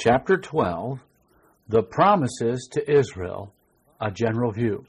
Chapter 12, The Promises to Israel, a General View.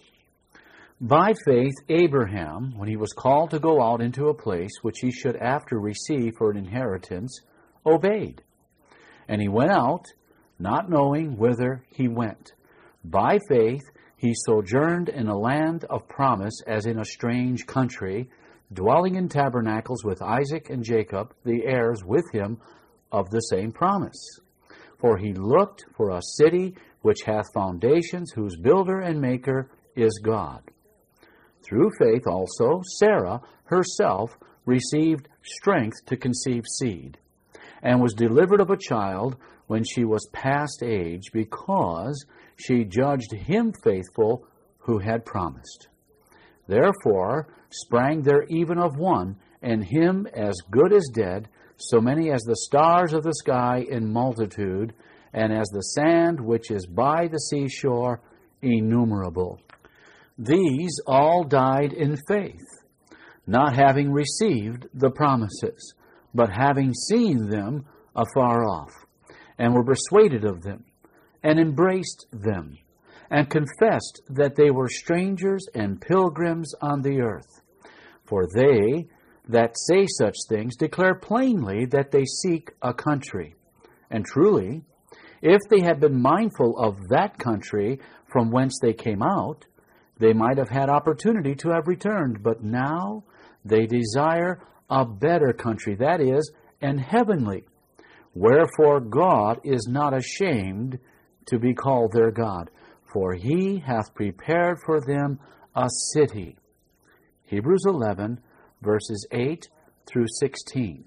By faith, Abraham, when he was called to go out into a place which he should after receive for an inheritance, obeyed. And he went out, not knowing whither he went. By faith, he sojourned in a land of promise as in a strange country, dwelling in tabernacles with Isaac and Jacob, the heirs with him of the same promise. For he looked for a city which hath foundations, whose builder and maker is God. Through faith also Sarah herself received strength to conceive seed, and was delivered of a child when she was past age, because she judged him faithful who had promised. Therefore sprang there even of one, and him as good as dead, so many as the stars of the sky in multitude, and as the sand which is by the seashore innumerable. These all died in faith, not having received the promises, but having seen them afar off, and were persuaded of them, and embraced them, and confessed that they were strangers and pilgrims on the earth. For they that say such things declare plainly that they seek a country. And truly, if they had been mindful of that country from whence they came out, they might have had opportunity to have returned. But now they desire a better country, that is, an heavenly. Wherefore God is not ashamed to be called their God, for he hath prepared for them a city. Hebrews 11, verses 8 through 16.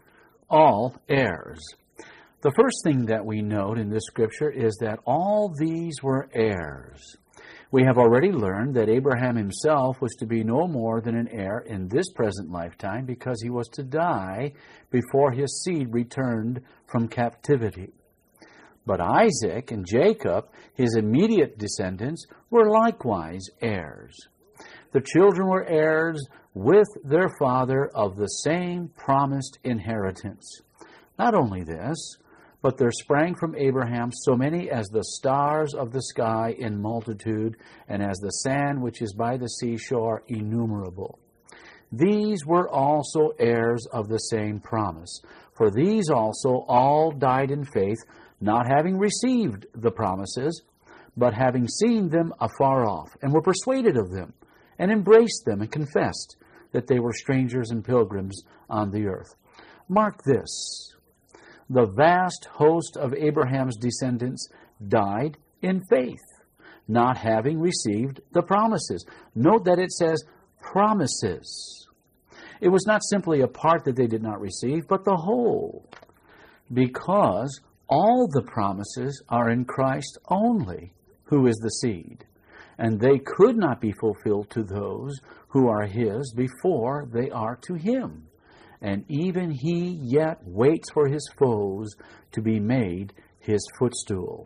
All heirs. The first thing that we note in this scripture is that all these were heirs. We have already learned that Abraham himself was to be no more than an heir in this present lifetime, because he was to die before his seed returned from captivity. But Isaac and Jacob, his immediate descendants, were likewise heirs. The children were heirs with their father of the same promised inheritance. Not only this, but there sprang from Abraham so many as the stars of the sky in multitude, and as the sand which is by the seashore innumerable. These were also heirs of the same promise. For these also all died in faith, not having received the promises, but having seen them afar off, and were persuaded of them, and embraced them, and confessed that they were strangers and pilgrims on the earth. Mark this. The vast host of Abraham's descendants died in faith, not having received the promises. Note that it says promises. It was not simply a part that they did not receive, but the whole, because all the promises are in Christ only, who is the seed, and they could not be fulfilled to those who are his before they are to him. And even he yet waits for his foes to be made his footstool.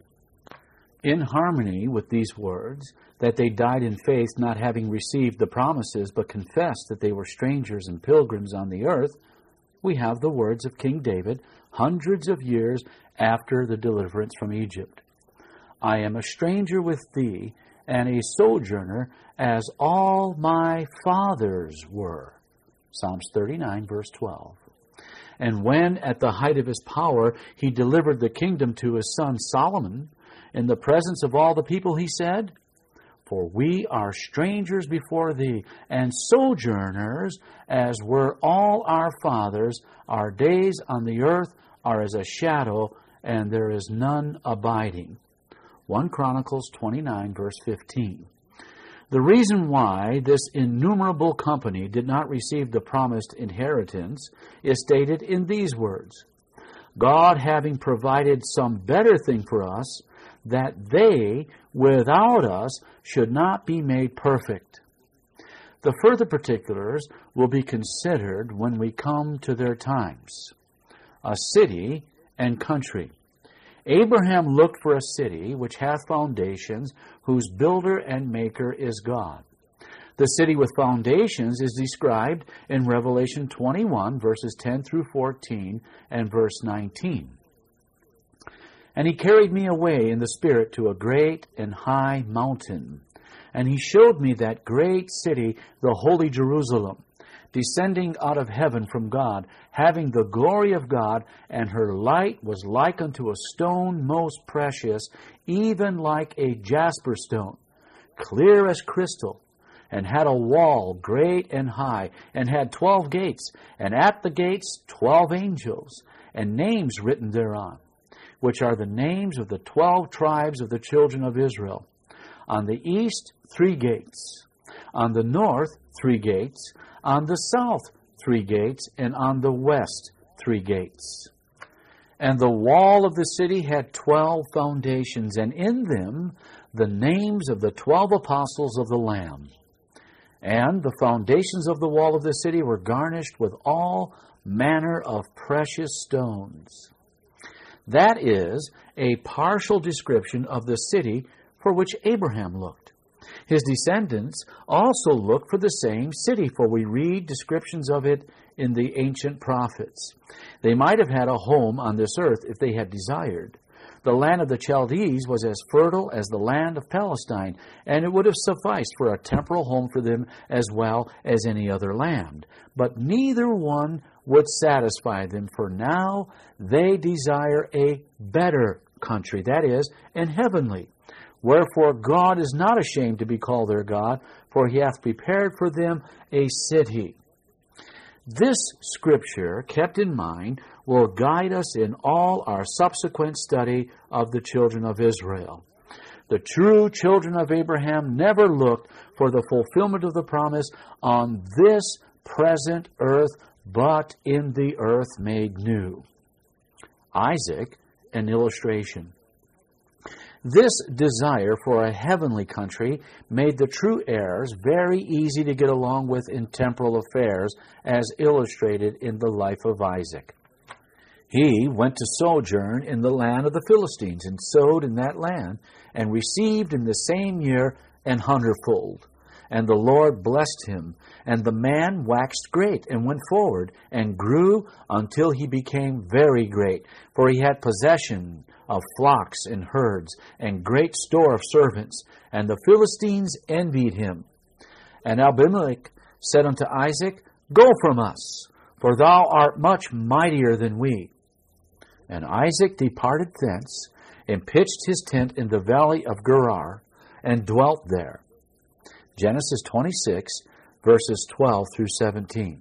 In harmony with these words, that they died in faith, not having received the promises, but confessed that they were strangers and pilgrims on the earth, we have the words of King David hundreds of years after the deliverance from Egypt. I am a stranger with thee, and a sojourner, as all my fathers were. Psalms 39, verse 12. And when, at the height of his power, he delivered the kingdom to his son Solomon, in the presence of all the people, he said, For we are strangers before thee, and sojourners, as were all our fathers. Our days on the earth are as a shadow, and there is none abiding. 1 Chronicles 29, verse 15. The reason why this innumerable company did not receive the promised inheritance is stated in these words. God having provided some better thing for us, that they, without us, should not be made perfect. The further particulars will be considered when we come to their times. A city and country. Abraham looked for a city which hath foundations, whose builder and maker is God. The city with foundations is described in Revelation 21, verses 10 through 14, and verse 19. And he carried me away in the Spirit to a great and high mountain. And he showed me that great city, the holy Jerusalem, descending out of heaven from God, having the glory of God, and her light was like unto a stone most precious, even like a jasper stone, clear as crystal, and had a wall great and high, and had 12 gates, and at the gates 12 angels, and names written thereon, which are the names of the 12 tribes of the children of Israel. On the east 3 gates, on the north 3 gates, on the south 3 gates, and on the west 3 gates. And the wall of the city had 12 foundations, and in them the names of the 12 apostles of the Lamb. And the foundations of the wall of the city were garnished with all manner of precious stones. That is a partial description of the city for which Abraham looked. His descendants also looked for the same city, for we read descriptions of it in the ancient prophets. They might have had a home on this earth if they had desired. The land of the Chaldees was as fertile as the land of Palestine, and it would have sufficed for a temporal home for them as well as any other land. But neither one would satisfy them, for now they desire a better country, that is, an heavenly. Wherefore God is not ashamed to be called their God, for he hath prepared for them a city. This scripture, kept in mind, will guide us in all our subsequent study of the children of Israel. The true children of Abraham never looked for the fulfillment of the promise on this present earth, but in the earth made new. Isaac, an illustration. This desire for a heavenly country made the true heirs very easy to get along with in temporal affairs, as illustrated in the life of Isaac. He went to sojourn in the land of the Philistines, and sowed in that land, and received in the same year an hundredfold. And the Lord blessed him, and the man waxed great, and went forward, and grew until he became very great. For he had possession of flocks and herds, and great store of servants. And the Philistines envied him. And Abimelech said unto Isaac, Go from us, for thou art much mightier than we. And Isaac departed thence, and pitched his tent in the valley of Gerar, and dwelt there. Genesis 26, verses 12 through 17.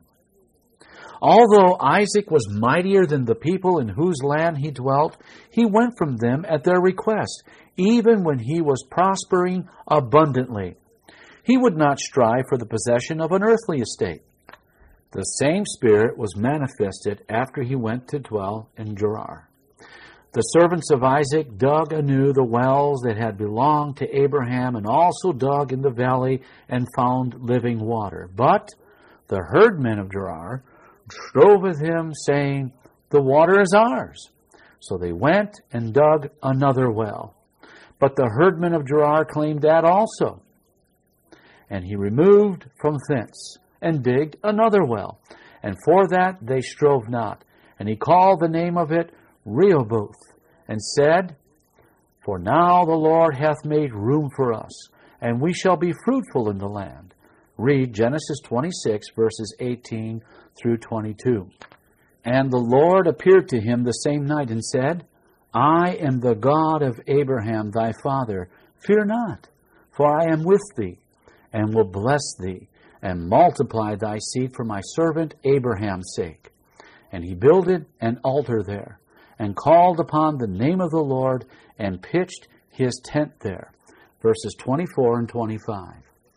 Although Isaac was mightier than the people in whose land he dwelt, he went from them at their request, even when he was prospering abundantly. He would not strive for the possession of an earthly estate. The same spirit was manifested after he went to dwell in Gerar. The servants of Isaac dug anew the wells that had belonged to Abraham, and also dug in the valley and found living water. But the herdmen of Gerar strove with him, saying, The water is ours. So they went and dug another well. But the herdmen of Gerar claimed that also. And he removed from thence, and digged another well. And for that they strove not. And he called the name of it Rehoboth, and said, For now the Lord hath made room for us, and we shall be fruitful in the land. Read Genesis 26, verses 18 through 22. And the Lord appeared to him the same night, and said, I am the God of Abraham thy father. Fear not, for I am with thee, and will bless thee, and multiply thy seed for my servant Abraham's sake. And he builded an altar there, and called upon the name of the Lord, and pitched his tent there. Verses 24 and 25.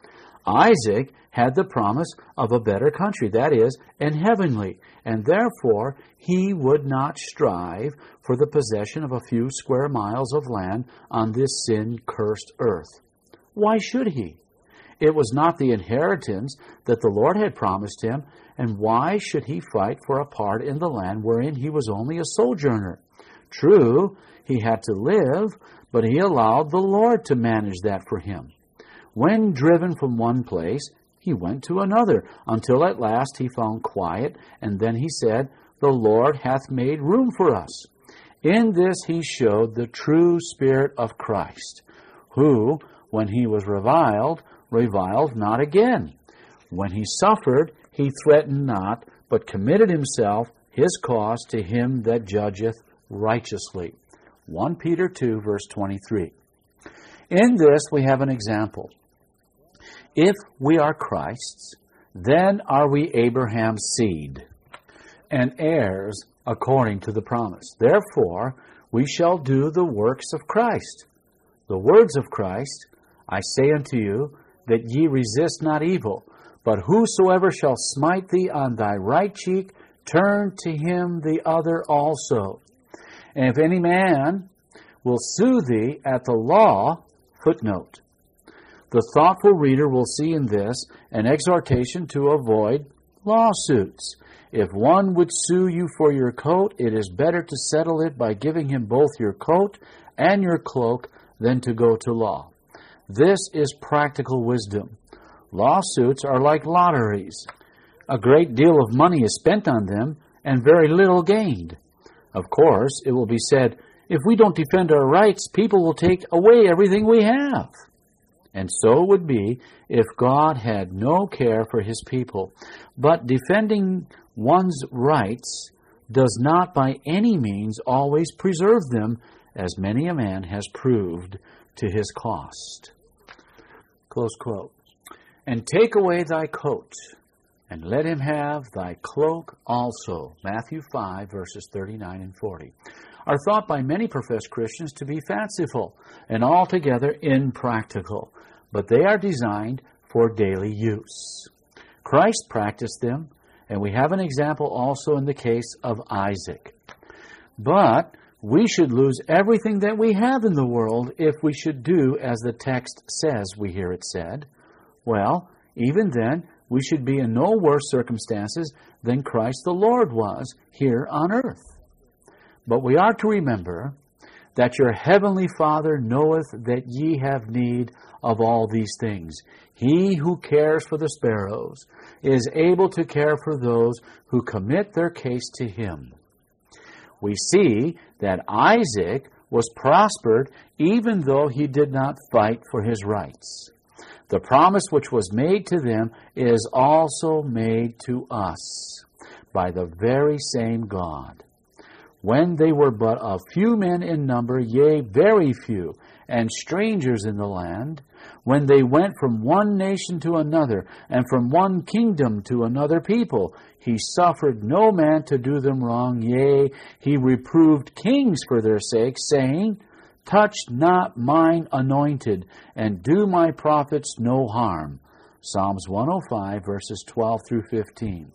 Isaac had the promise of a better country, that is, an heavenly, and therefore he would not strive for the possession of a few square miles of land on this sin-cursed earth. Why should he? It was not the inheritance that the Lord had promised him, and why should he fight for a part in the land wherein he was only a sojourner? True, he had to live, but he allowed the Lord to manage that for him. When driven from one place, he went to another, until at last he found quiet, and then he said, The Lord hath made room for us. In this he showed the true Spirit of Christ, who, when he was reviled not again. When he suffered, he threatened not, but committed himself, his cause, to him that judgeth righteously. 1 Peter 2, verse 23. In this we have an example. If we are Christ's, then are we Abraham's seed, and heirs according to the promise. Therefore, we shall do the works of Christ. The words of Christ, I say unto you, that ye resist not evil, but whosoever shall smite thee on thy right cheek, turn to him the other also. And if any man will sue thee at the law, footnote. The thoughtful reader will see in this an exhortation to avoid lawsuits. If one would sue you for your coat, it is better to settle it by giving him both your coat and your cloak than to go to law. This is practical wisdom. Lawsuits are like lotteries. A great deal of money is spent on them and very little gained. Of course, it will be said, if we don't defend our rights, people will take away everything we have. And so it would be if God had no care for his people. But defending one's rights does not by any means always preserve them, as many a man has proved to his cost. Close quote. And take away thy coat, and let him have thy cloak also. Matthew 5, verses 39 and 40. Are thought by many professed Christians to be fanciful and altogether impractical, but they are designed for daily use. Christ practiced them, and we have an example also in the case of Isaac. But we should lose everything that we have in the world if we should do as the text says we hear it said. Well, even then, we should be in no worse circumstances than Christ the Lord was here on earth. But we are to remember that your heavenly Father knoweth that ye have need of all these things. He who cares for the sparrows is able to care for those who commit their case to him. We see that Isaac was prospered even though he did not fight for his rights. The promise which was made to them is also made to us by the very same God. When they were but a few men in number, yea, very few, and strangers in the land, when they went from one nation to another, and from one kingdom to another people, he suffered no man to do them wrong, yea, he reproved kings for their sake, saying, touch not mine anointed, and do my prophets no harm. Psalms 105, verses 12 through 15.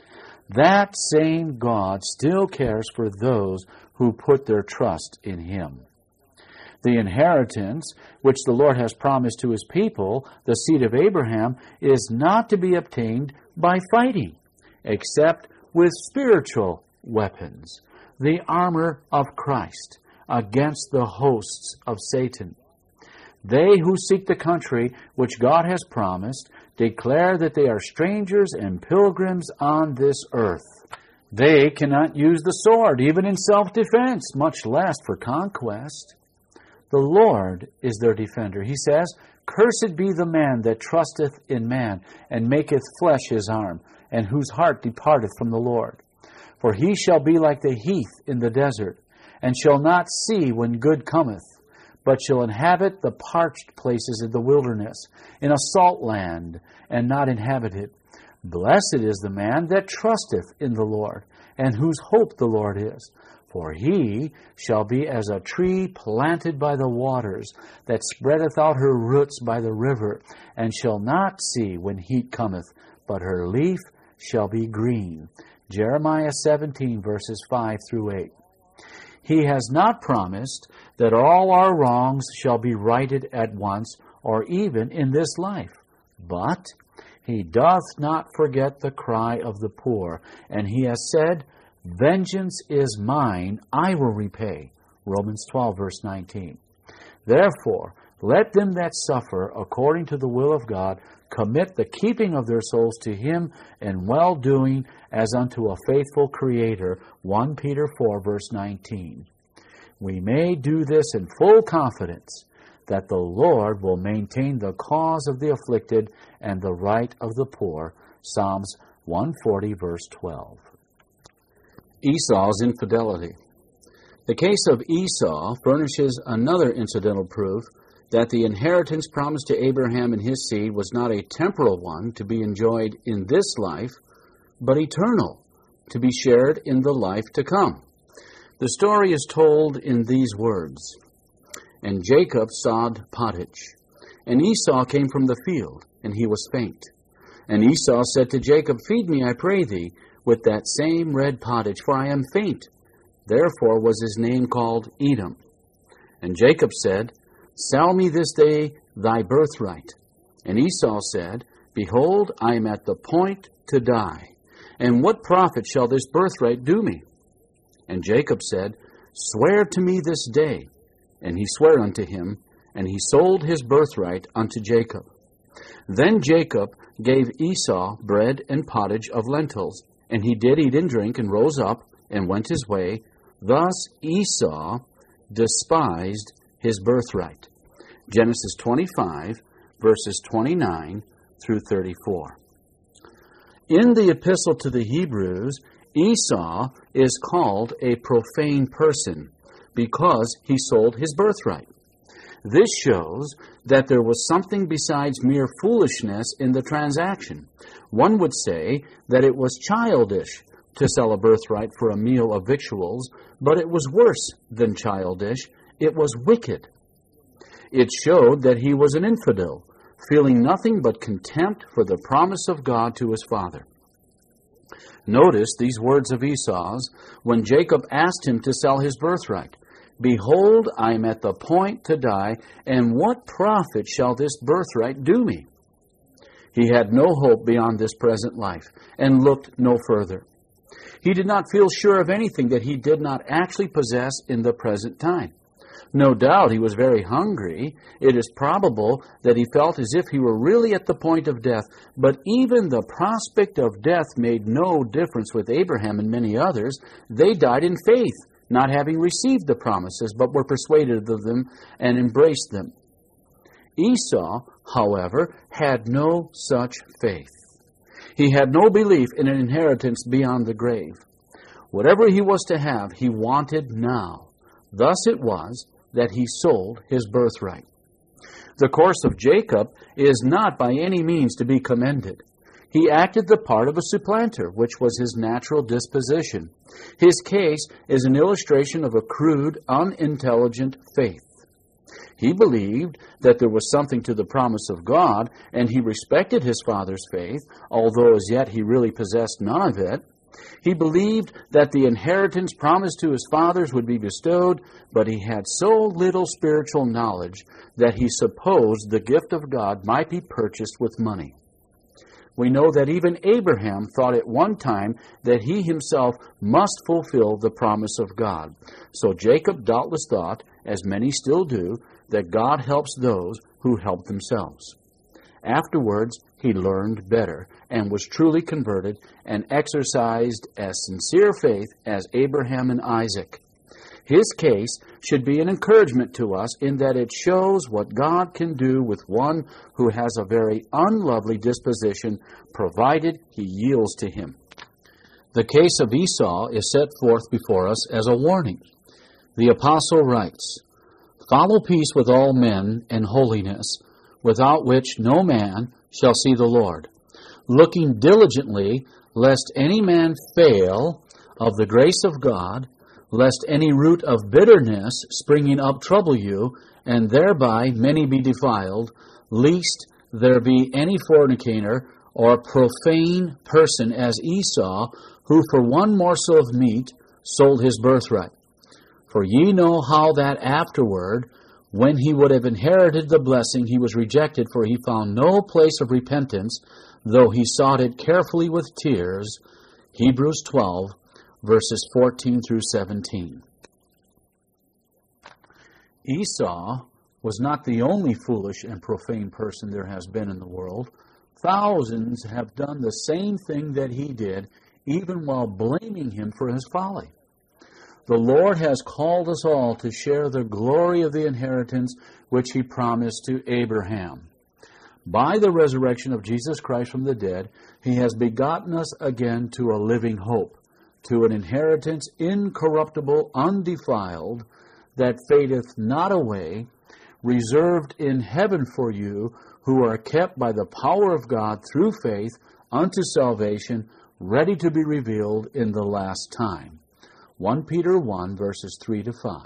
That same God still cares for those who put their trust in him. The inheritance which the Lord has promised to his people, the seed of Abraham, is not to be obtained by fighting, except with spiritual weapons, the armor of Christ, against the hosts of Satan. They who seek the country which God has promised declare that they are strangers and pilgrims on this earth. They cannot use the sword, even in self-defense, much less for conquest. The Lord is their defender. He says, cursed be the man that trusteth in man, and maketh flesh his arm, and whose heart departeth from the Lord. For he shall be like the heath in the desert, and shall not see when good cometh, but shall inhabit the parched places of the wilderness, in a salt land, and not inhabit it. Blessed is the man that trusteth in the Lord, and whose hope the Lord is. For he shall be as a tree planted by the waters, that spreadeth out her roots by the river, and shall not see when heat cometh, but her leaf shall be green. Jeremiah 17, verses 5 through 8. He has not promised that all our wrongs shall be righted at once, or even in this life. But he doth not forget the cry of the poor, and he has said, vengeance is mine, I will repay. Romans 12, verse 19. Therefore, let them that suffer according to the will of God commit the keeping of their souls to him in well-doing as unto a faithful Creator. 1 Peter 4, verse 19. we may do this in full confidence that the Lord will maintain the cause of the afflicted and the right of the poor. Psalms 140, verse 12. Esau's infidelity. The case of Esau furnishes another incidental proof that the inheritance promised to Abraham and his seed was not a temporal one to be enjoyed in this life, but eternal, to be shared in the life to come. The story is told in these words: "And Jacob sowed pottage, and Esau came from the field, and he was faint. And Esau said to Jacob, Feed me, I pray thee, with that same red pottage, for I am faint. Therefore was his name called Edom. And Jacob said, Sell me this day thy birthright. And Esau said, Behold, I am at the point to die. And what profit shall this birthright do me? And Jacob said, Swear to me this day. And he sware unto him, and he sold his birthright unto Jacob. Then Jacob gave Esau bread and pottage of lentils, and he did eat and drink, and rose up, and went his way. Thus Esau despised his birthright." Genesis 25, verses 29 through 34. In the epistle to the Hebrews, Esau is called a profane person because he sold his birthright. This shows that there was something besides mere foolishness in the transaction. One would say that it was childish to sell a birthright for a meal of victuals, but it was worse than childish. It was wicked. It showed that he was an infidel, feeling nothing but contempt for the promise of God to his father. Notice these words of Esau's when Jacob asked him to sell his birthright. "Behold, I am at the point to die, and what profit shall this birthright do me?" He had no hope beyond this present life, and looked no further. He did not feel sure of anything that he did not actually possess in the present time. No doubt he was very hungry. It is probable that he felt as if he were really at the point of death, but even the prospect of death made no difference with Abraham and many others. They died in faith, not having received the promises, but were persuaded of them and embraced them. Esau, however, had no such faith. He had no belief in an inheritance beyond the grave. Whatever he was to have, he wanted now. Thus it was that he sold his birthright. The course of Jacob is not by any means to be commended. He acted the part of a supplanter, which was his natural disposition. His case is an illustration of a crude, unintelligent faith. He believed that there was something to the promise of God, and he respected his father's faith, although as yet he really possessed none of it. He believed that the inheritance promised to his fathers would be bestowed, but he had so little spiritual knowledge that he supposed the gift of God might be purchased with money. We know that even Abraham thought at one time that he himself must fulfill the promise of God. So Jacob doubtless thought, as many still do, that God helps those who help themselves. Afterwards, he learned better and was truly converted and exercised as sincere faith as Abraham and Isaac. His case should be an encouragement to us in that it shows what God can do with one who has a very unlovely disposition, provided he yields to him. The case of Esau is set forth before us as a warning. The apostle writes, "Follow peace with all men and holiness, without which no man shall see the Lord, looking diligently lest any man fail of the grace of God, lest any root of bitterness springing up trouble you, and thereby many be defiled, lest there be any fornicator or profane person as Esau, who for one morsel of meat sold his birthright. For ye know how that afterward, when he would have inherited the blessing, he was rejected, for he found no place of repentance, though he sought it carefully with tears." Hebrews 12, verses 14 through 17. Esau was not the only foolish and profane person there has been in the world. Thousands have done the same thing that he did, even while blaming him for his folly. The Lord has called us all to share the glory of the inheritance which He promised to Abraham. By the resurrection of Jesus Christ from the dead, He has begotten us again to a living hope, to an inheritance incorruptible, undefiled, that fadeth not away, reserved in heaven for you, who are kept by the power of God through faith unto salvation, ready to be revealed in the last time. 1 Peter 1, verses 3 to 5.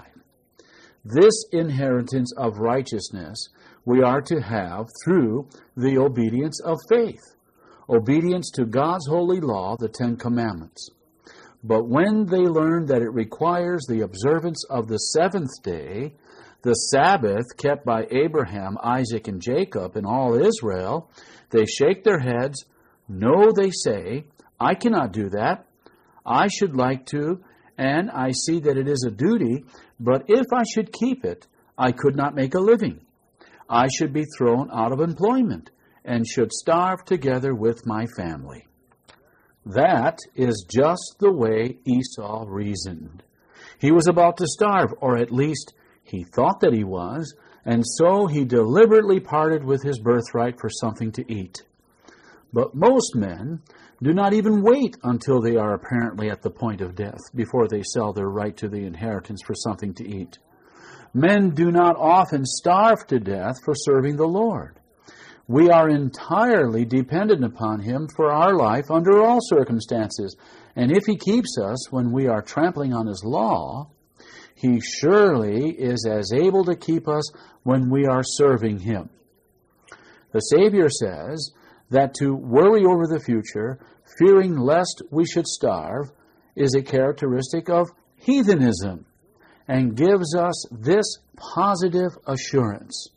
This inheritance of righteousness we are to have through the obedience of faith, obedience to God's holy law, the Ten Commandments. But when they learn that it requires the observance of the seventh day, the Sabbath kept by Abraham, Isaac, and Jacob, and all Israel, they shake their heads. No, they say, I cannot do that. I should like to, and I see that it is a duty, but if I should keep it, I could not make a living. I should be thrown out of employment and should starve together with my family. That is just the way Esau reasoned. He was about to starve, or at least he thought that he was, and so he deliberately parted with his birthright for something to eat. But most men do not even wait until they are apparently at the point of death before they sell their right to the inheritance for something to eat. Men do not often starve to death for serving the Lord. We are entirely dependent upon Him for our life under all circumstances, and if He keeps us when we are trampling on His law, He surely is as able to keep us when we are serving Him. The Savior says that to worry over the future, fearing lest we should starve, is a characteristic of heathenism, and gives us this positive assurance.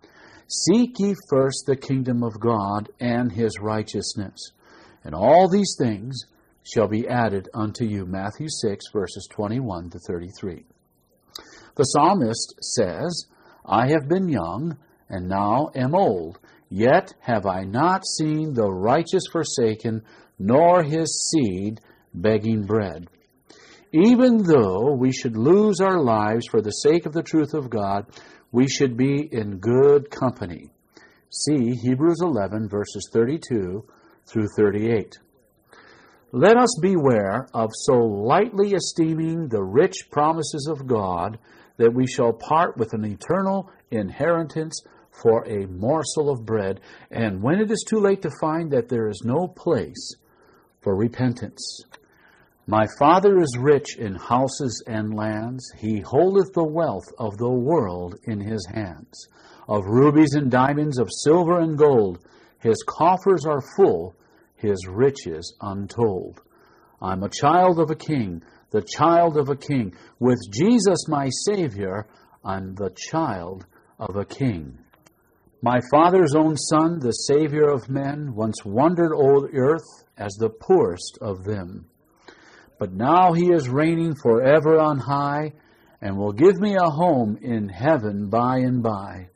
Seek ye first the kingdom of God and His righteousness, and all these things shall be added unto you. Matthew 6, verses 21 to 33. The psalmist says, I have been young, and now am old, yet have I not seen the righteous forsaken, nor his seed begging bread. Even though we should lose our lives for the sake of the truth of God, we should be in good company. See Hebrews 11, verses 32 through 38. Let us beware of so lightly esteeming the rich promises of God that we shall part with an eternal inheritance for a morsel of bread, and when it is too late to find that there is no place for repentance. My Father is rich in houses and lands. He holdeth the wealth of the world in His hands. Of rubies and diamonds, of silver and gold, His coffers are full, His riches untold. I'm a child of a king, the child of a king. With Jesus my Savior, I'm the child of a king. My Father's own Son, the Savior of men, once wandered o'er earth as the poorest of them. But now He is reigning forever on high, and will give me a home in heaven by and by.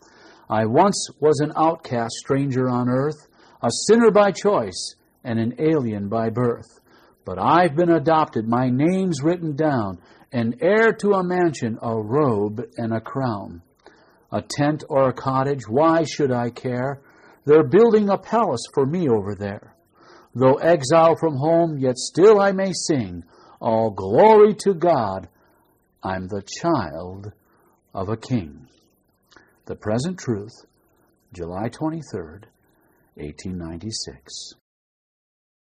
I once was an outcast stranger on earth, a sinner by choice, and an alien by birth. But I've been adopted, my name's written down, an heir to a mansion, a robe, and a crown. A tent or a cottage, why should I care? They're building a palace for me over there. Though exiled from home, yet still I may sing, all glory to God, I'm the child of a king. The Present Truth, July 23rd, 1896.